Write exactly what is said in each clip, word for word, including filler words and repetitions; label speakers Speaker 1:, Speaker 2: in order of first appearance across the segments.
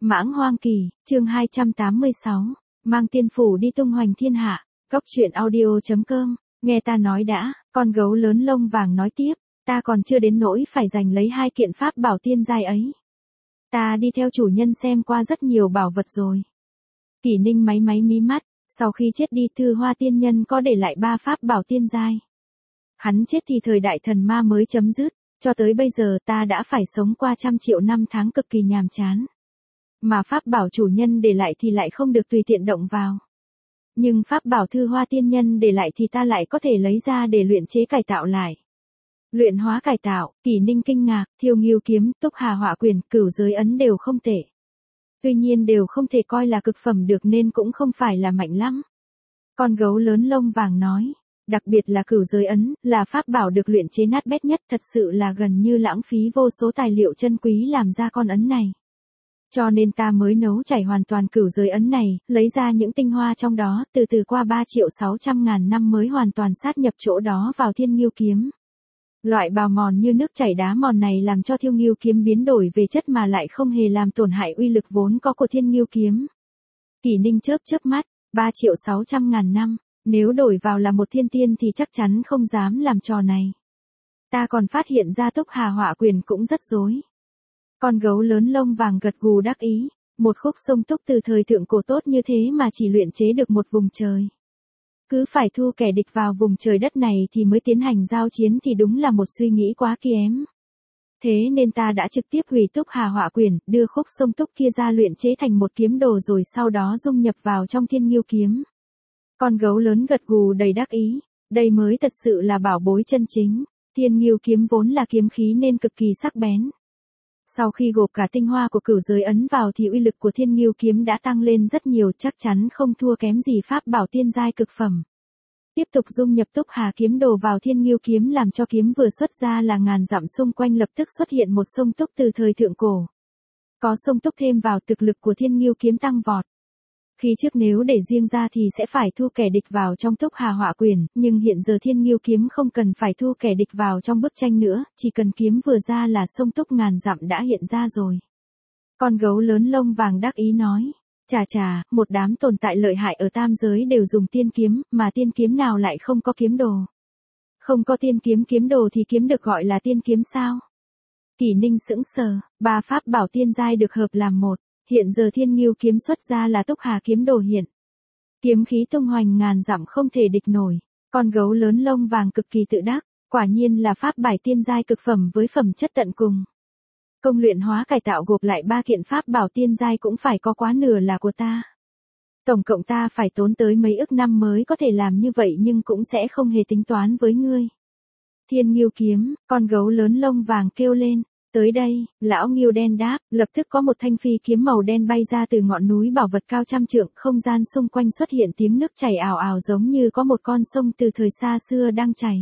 Speaker 1: Mãng Hoang Kỳ, chương hai trăm tám mươi sáu, mang tiên phủ đi tung hoành thiên hạ, góc truyện audio.com, nghe ta nói đã, con gấu lớn lông vàng nói tiếp, ta còn chưa đến nỗi phải giành lấy hai kiện pháp bảo tiên giai ấy. Ta đi theo chủ nhân xem qua rất nhiều bảo vật rồi. Kỷ Ninh máy máy mí mắt, sau khi chết đi Thư Hoa tiên nhân có để lại ba pháp bảo tiên giai. Hắn chết thì thời đại thần ma mới chấm dứt, cho tới bây giờ ta đã phải sống qua trăm triệu năm tháng cực kỳ nhàm chán. Mà pháp bảo chủ nhân để lại thì lại không được tùy tiện động vào. Nhưng pháp bảo Thư Hoa tiên nhân để lại thì ta lại có thể lấy ra để luyện chế cải tạo lại. Luyện hóa cải tạo, Kỷ Ninh kinh ngạc, Thiêu Ngưu kiếm, Túc Hà hỏa quyền, Cửu giới ấn đều không tệ. Tuy nhiên đều không thể coi là cực phẩm được nên cũng không phải là mạnh lắm. Con gấu lớn lông vàng nói, đặc biệt là Cửu giới ấn, là pháp bảo được luyện chế nát bét nhất, thật sự là gần như lãng phí vô số tài liệu chân quý làm ra con ấn này. Cho nên ta mới nấu chảy hoàn toàn Cửu giới ấn này, lấy ra những tinh hoa trong đó, từ từ qua ba triệu sáu trăm ngàn năm mới hoàn toàn sát nhập chỗ đó vào Thiên Ngưu kiếm. Loại bào mòn như nước chảy đá mòn này làm cho Thiên Ngưu kiếm biến đổi về chất mà lại không hề làm tổn hại uy lực vốn có của Thiên Ngưu kiếm. Kỷ Ninh chớp chớp mắt, ba triệu sáu trăm ngàn năm, nếu đổi vào là một thiên tiên thì chắc chắn không dám làm trò này. Ta còn phát hiện ra Túc Hà hỏa quyền cũng rất rối. Con gấu lớn lông vàng gật gù đắc ý, một khúc sông túc từ thời thượng cổ tốt như thế mà chỉ luyện chế được một vùng trời. Cứ phải thu kẻ địch vào vùng trời đất này thì mới tiến hành giao chiến thì đúng là một suy nghĩ quá kém. Thế nên ta đã trực tiếp hủy Túc Hà hỏa quyền, đưa khúc sông túc kia ra luyện chế thành một kiếm đồ rồi sau đó dung nhập vào trong Thiên Ngưu kiếm. Con gấu lớn gật gù đầy đắc ý, đây mới thật sự là bảo bối chân chính. Thiên Ngưu kiếm vốn là kiếm khí nên cực kỳ sắc bén. Sau khi gộp cả tinh hoa của Cửu giới ấn vào thì uy lực của Thiên Ngưu kiếm đã tăng lên rất nhiều, chắc chắn không thua kém gì pháp bảo tiên giai cực phẩm. Tiếp tục dung nhập Túc Hà kiếm đồ vào Thiên Ngưu kiếm làm cho kiếm vừa xuất ra là ngàn dặm xung quanh lập tức xuất hiện một sông túc từ thời thượng cổ. Có sông túc thêm vào thực lực của Thiên Ngưu kiếm tăng vọt. Khi trước nếu để riêng ra thì sẽ phải thu kẻ địch vào trong Túc Hà hỏa quyền, nhưng hiện giờ Thiên Ngưu kiếm không cần phải thu kẻ địch vào trong bức tranh nữa, chỉ cần kiếm vừa ra là sông túc ngàn dặm đã hiện ra rồi. Con gấu lớn lông vàng đắc ý nói, chà chà, một đám tồn tại lợi hại ở tam giới đều dùng tiên kiếm, mà tiên kiếm nào lại không có kiếm đồ. Không có tiên kiếm kiếm đồ thì kiếm được gọi là tiên kiếm sao? Kỷ Ninh sững sờ, ba pháp bảo tiên giai được hợp làm một. Hiện giờ Thiên Ngưu kiếm xuất ra là Túc Hà kiếm đồ hiện. Kiếm khí tung hoành ngàn dặm không thể địch nổi. Con gấu lớn lông vàng cực kỳ tự đắc, quả nhiên là pháp bảo tiên giai cực phẩm với phẩm chất tận cùng. Công luyện hóa cải tạo gộp lại ba kiện pháp bảo tiên giai cũng phải có quá nửa là của ta. Tổng cộng ta phải tốn tới mấy ức năm mới có thể làm như vậy nhưng cũng sẽ không hề tính toán với ngươi. Thiên Ngưu kiếm, con gấu lớn lông vàng kêu lên. Tới đây, lão Ngưu đen đáp, lập tức có một thanh phi kiếm màu đen bay ra từ ngọn núi bảo vật cao trăm trượng, không gian xung quanh xuất hiện tiếng nước chảy ào ào giống như có một con sông từ thời xa xưa đang chảy.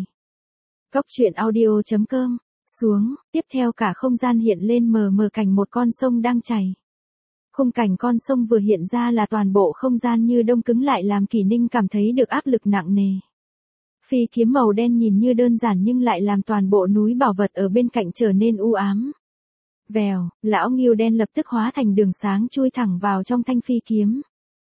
Speaker 1: Góc truyện audio.com, xuống, tiếp theo cả không gian hiện lên mờ mờ cảnh một con sông đang chảy. Khung cảnh con sông vừa hiện ra là toàn bộ không gian như đông cứng lại làm Kỷ Ninh cảm thấy được áp lực nặng nề. Phi kiếm màu đen nhìn như đơn giản nhưng lại làm toàn bộ núi bảo vật ở bên cạnh trở nên u ám. Vèo, lão Ngưu đen lập tức hóa thành đường sáng chui thẳng vào trong thanh phi kiếm.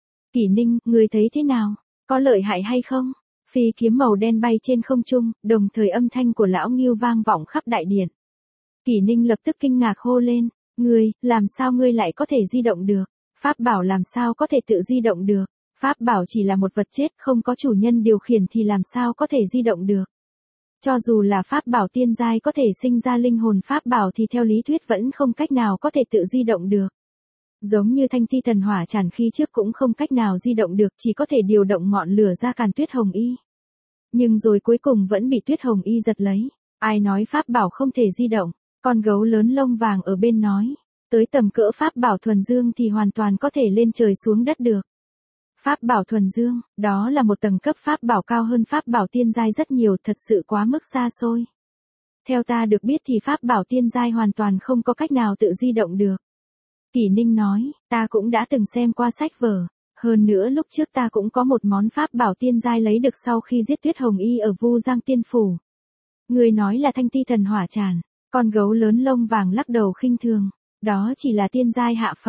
Speaker 1: Kỷ Ninh, ngươi thấy thế nào? Có lợi hại hay không? Phi kiếm màu đen bay trên không trung, đồng thời âm thanh của lão Ngưu vang vọng khắp đại điện. Kỷ Ninh lập tức kinh ngạc hô lên, ngươi, làm sao ngươi lại có thể di động được? Pháp bảo làm sao có thể tự di động được? Pháp bảo chỉ là một vật chết, không có chủ nhân điều khiển thì làm sao có thể di động được. Cho dù là pháp bảo tiên giai có thể sinh ra linh hồn pháp bảo thì theo lý thuyết vẫn không cách nào có thể tự di động được. Giống như thanh thi thần hỏa tràn khi trước cũng không cách nào di động được, chỉ có thể điều động ngọn lửa ra càn Tuyết Hồng Y. Nhưng rồi cuối cùng vẫn bị Tuyết Hồng Y giật lấy. Ai nói pháp bảo không thể di động, con gấu lớn lông vàng ở bên nói. Tới tầm cỡ pháp bảo thuần dương thì hoàn toàn có thể lên trời xuống đất được. Pháp bảo thuần dương, đó là một tầng cấp pháp bảo cao hơn pháp bảo tiên giai rất nhiều, thật sự quá mức xa xôi. Theo ta được biết thì pháp bảo tiên giai hoàn toàn không có cách nào tự di động được. Kỷ Ninh nói, ta cũng đã từng xem qua sách vở, hơn nữa lúc trước ta cũng có một món pháp bảo tiên giai lấy được sau khi giết Tuyết Hồng Y ở Vu Giang Tiên Phủ. Người nói là thanh ti thần hỏa tràn, con gấu lớn lông vàng lắc đầu khinh thường, đó chỉ là tiên giai hạ phẩm.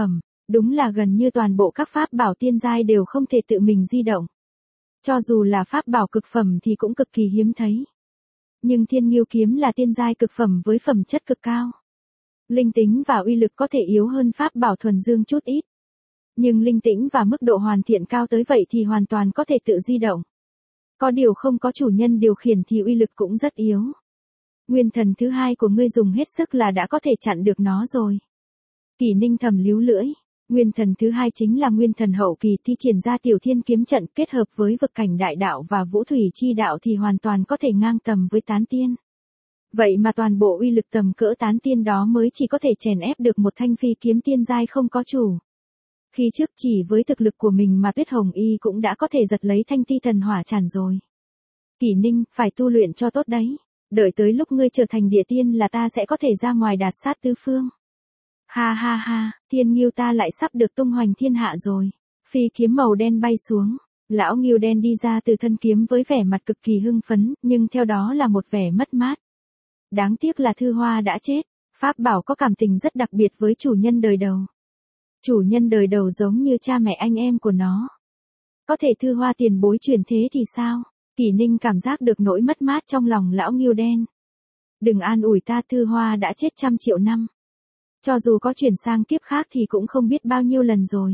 Speaker 1: Đúng là gần như toàn bộ các pháp bảo tiên giai đều không thể tự mình di động. Cho dù là pháp bảo cực phẩm thì cũng cực kỳ hiếm thấy. Nhưng Thiên Ngưu kiếm là tiên giai cực phẩm với phẩm chất cực cao. Linh tính và uy lực có thể yếu hơn pháp bảo thuần dương chút ít. Nhưng linh tính và mức độ hoàn thiện cao tới vậy thì hoàn toàn có thể tự di động. Có điều không có chủ nhân điều khiển thì uy lực cũng rất yếu. Nguyên thần thứ hai của ngươi dùng hết sức là đã có thể chặn được nó rồi. Kỷ Ninh thầm líu lưỡi. Nguyên thần thứ hai chính là nguyên thần hậu kỳ, thi triển ra tiểu thiên kiếm trận kết hợp với vực cảnh đại đạo và vũ thủy chi đạo thì hoàn toàn có thể ngang tầm với tán tiên. Vậy mà toàn bộ uy lực tầm cỡ tán tiên đó mới chỉ có thể chèn ép được một thanh phi kiếm tiên giai không có chủ. Khi trước chỉ với thực lực của mình mà Tuyết Hồng Y cũng đã có thể giật lấy thanh ti thần hỏa tràn rồi. Kỷ Ninh, phải tu luyện cho tốt đấy. Đợi tới lúc ngươi trở thành địa tiên là ta sẽ có thể ra ngoài đạt sát tứ phương. Ha ha ha, Thiên Ngưu ta lại sắp được tung hoành thiên hạ rồi. Phi kiếm màu đen bay xuống. Lão Ngưu đen đi ra từ thân kiếm với vẻ mặt cực kỳ hưng phấn, nhưng theo đó là một vẻ mất mát. Đáng tiếc là Thư Hoa đã chết. Pháp bảo có cảm tình rất đặc biệt với chủ nhân đời đầu. Chủ nhân đời đầu giống như cha mẹ anh em của nó. Có thể Thư Hoa tiền bối truyền thế thì sao? Kỷ Ninh cảm giác được nỗi mất mát trong lòng lão Ngưu đen. Đừng an ủi ta, Thư Hoa đã chết trăm triệu năm. Cho dù có chuyển sang kiếp khác thì cũng không biết bao nhiêu lần rồi.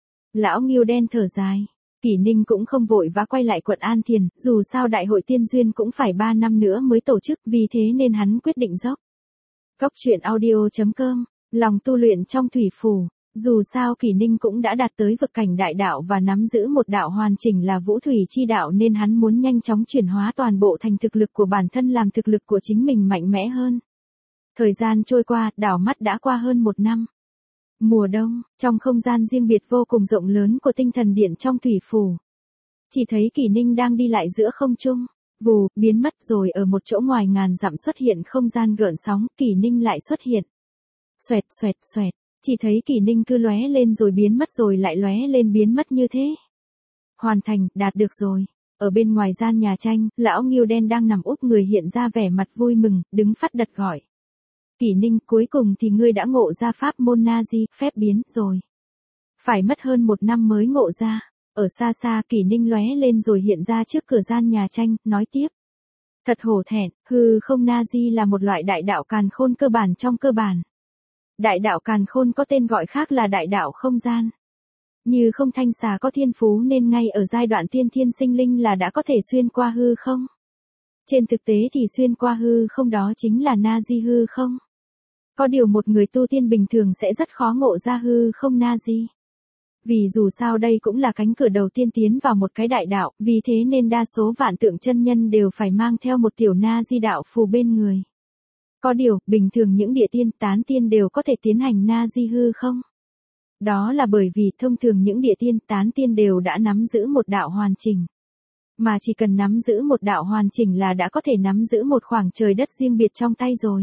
Speaker 1: Lão Ngưu đen thở dài. Kỷ Ninh cũng không vội vã quay lại quận An Thiền, dù sao đại hội tiên duyên cũng phải ba năm nữa mới tổ chức, vì thế nên hắn quyết định dốc. Cốc truyện audio chấm com, lòng tu luyện trong thủy phủ. Dù sao Kỷ Ninh cũng đã đạt tới vực cảnh đại đạo và nắm giữ một đạo hoàn chỉnh là vũ thủy chi đạo, nên hắn muốn nhanh chóng chuyển hóa toàn bộ thành thực lực của bản thân, làm thực lực của chính mình mạnh mẽ hơn. Thời gian trôi qua, đảo mắt đã qua hơn một năm. Mùa đông, trong không gian riêng biệt vô cùng rộng lớn của tinh thần điện trong thủy phủ. Chỉ thấy Kỷ Ninh đang đi lại giữa không trung, vù, biến mất rồi ở một chỗ ngoài ngàn dặm xuất hiện không gian gợn sóng, Kỷ Ninh lại xuất hiện. Xoẹt xoẹt xoẹt, chỉ thấy Kỷ Ninh cứ lóe lên rồi biến mất rồi lại lóe lên biến mất như thế. Hoàn thành, đạt được rồi. Ở bên ngoài gian nhà tranh, lão Ngưu đen đang nằm úp người hiện ra vẻ mặt vui mừng, đứng phát đật gọi. Kỷ Ninh, cuối cùng thì ngươi đã ngộ ra pháp môn na di, phép biến, rồi. Phải mất hơn một năm mới ngộ ra. Ở xa xa Kỷ Ninh lóe lên rồi hiện ra trước cửa gian nhà tranh, nói tiếp. Thật hổ thẹn, hư không na di là một loại đại đạo càn khôn cơ bản trong cơ bản. Đại đạo càn khôn có tên gọi khác là đại đạo không gian. Như không thanh xà có thiên phú nên ngay ở giai đoạn tiên thiên sinh linh là đã có thể xuyên qua hư không. Trên thực tế thì xuyên qua hư không đó chính là na di hư không. Có điều một người tu tiên bình thường sẽ rất khó ngộ ra hư không na di. Vì dù sao đây cũng là cánh cửa đầu tiên tiến vào một cái đại đạo, vì thế nên đa số vạn tượng chân nhân đều phải mang theo một tiểu na di đạo phù bên người. Có điều, bình thường những địa tiên tán tiên đều có thể tiến hành na di hư không. Đó là bởi vì thông thường những địa tiên tán tiên đều đã nắm giữ một đạo hoàn chỉnh. Mà chỉ cần nắm giữ một đạo hoàn chỉnh là đã có thể nắm giữ một khoảng trời đất riêng biệt trong tay rồi.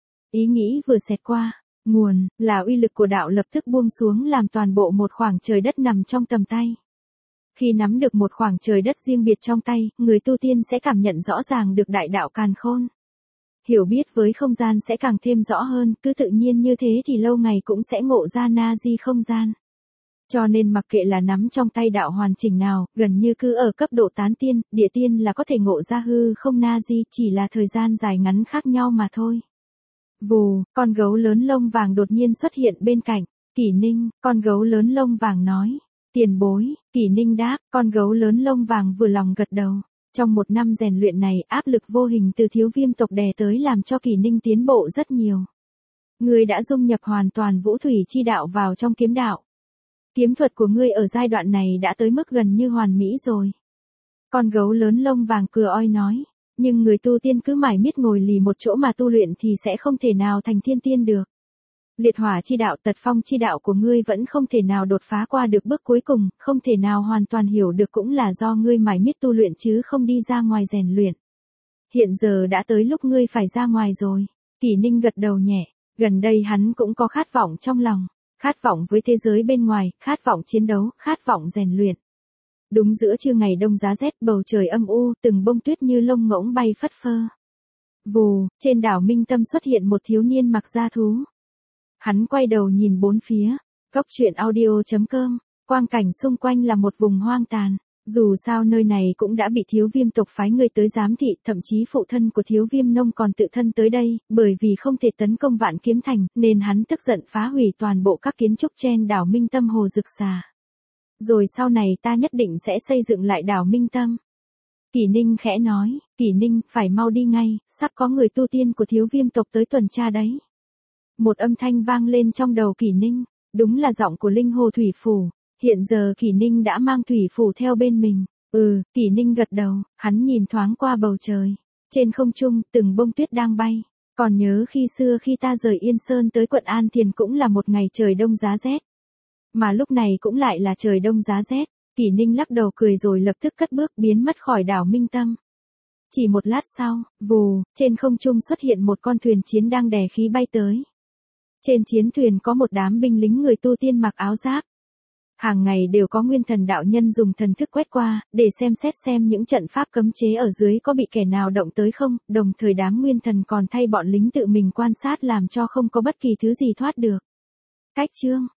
Speaker 1: Ý nghĩ vừa xẹt qua, nguồn, là uy lực của đạo lập tức buông xuống làm toàn bộ một khoảng trời đất nằm trong tầm tay. Khi nắm được một khoảng trời đất riêng biệt trong tay, người tu tiên sẽ cảm nhận rõ ràng được đại đạo càn khôn. Hiểu biết với không gian sẽ càng thêm rõ hơn, cứ tự nhiên như thế thì lâu ngày cũng sẽ ngộ ra na di không gian. Cho nên mặc kệ là nắm trong tay đạo hoàn chỉnh nào, gần như cứ ở cấp độ tán tiên, địa tiên là có thể ngộ ra hư không na di, chỉ là thời gian dài ngắn khác nhau mà thôi. Vù, con gấu lớn lông vàng đột nhiên xuất hiện bên cạnh. Kỷ Ninh, con gấu lớn lông vàng nói. Tiền bối, Kỷ Ninh đáp, con gấu lớn lông vàng vừa lòng gật đầu. Trong một năm rèn luyện này, áp lực vô hình từ Thiếu Viêm tộc đè tới làm cho Kỷ Ninh tiến bộ rất nhiều. Ngươi đã dung nhập hoàn toàn vũ thủy chi đạo vào trong kiếm đạo. Kiếm thuật của ngươi ở giai đoạn này đã tới mức gần như hoàn mỹ rồi. Con gấu lớn lông vàng cười oi nói. Nhưng người tu tiên cứ mải miết ngồi lì một chỗ mà tu luyện thì sẽ không thể nào thành thiên tiên được. Liệt hỏa chi đạo, tật phong chi đạo của ngươi vẫn không thể nào đột phá qua được bước cuối cùng, không thể nào hoàn toàn hiểu được cũng là do ngươi mải miết tu luyện chứ không đi ra ngoài rèn luyện. Hiện giờ đã tới lúc ngươi phải ra ngoài rồi. Kỷ Ninh gật đầu nhẹ, gần đây hắn cũng có khát vọng trong lòng, khát vọng với thế giới bên ngoài, khát vọng chiến đấu, khát vọng rèn luyện. Đúng giữa trưa ngày đông giá rét, bầu trời âm u, từng bông tuyết như lông ngỗng bay phất phơ. Vù, trên đảo Minh Tâm xuất hiện một thiếu niên mặc da thú. Hắn quay đầu nhìn bốn phía, Cốc truyện audio chấm com, quang cảnh xung quanh là một vùng hoang tàn. Dù sao nơi này cũng đã bị Thiếu Viêm tộc phái người tới giám thị, thậm chí phụ thân của Thiếu Viêm Nông còn tự thân tới đây, bởi vì không thể tấn công Vạn Kiếm Thành, nên hắn tức giận phá hủy toàn bộ các kiến trúc trên đảo Minh Tâm Hồ Dực Xà. Rồi sau này ta nhất định sẽ xây dựng lại đảo Minh Tâm. Kỷ Ninh khẽ nói, Kỷ Ninh, phải mau đi ngay, sắp có người tu tiên của Thiếu Viêm tộc tới tuần tra đấy. Một âm thanh vang lên trong đầu Kỷ Ninh, đúng là giọng của Linh Hồ Thủy Phủ. Hiện giờ Kỷ Ninh đã mang thủy phủ theo bên mình. Ừ, Kỷ Ninh gật đầu, hắn nhìn thoáng qua bầu trời. Trên không trung, từng bông tuyết đang bay. Còn nhớ khi xưa khi ta rời Yên Sơn tới quận An Thiền cũng là một ngày trời đông giá rét. Mà lúc này cũng lại là trời đông giá rét. Kỷ Ninh lắc đầu cười rồi lập tức cất bước biến mất khỏi đảo Minh Tâm. Chỉ một lát sau, vù, trên không trung xuất hiện một con thuyền chiến đang đè khí bay tới. Trên chiến thuyền có một đám binh lính người tu tiên mặc áo giáp. Hàng ngày đều có nguyên thần đạo nhân dùng thần thức quét qua, để xem xét xem những trận pháp cấm chế ở dưới có bị kẻ nào động tới không, đồng thời đám nguyên thần còn thay bọn lính tự mình quan sát làm cho không có bất kỳ thứ gì thoát được. Cách chương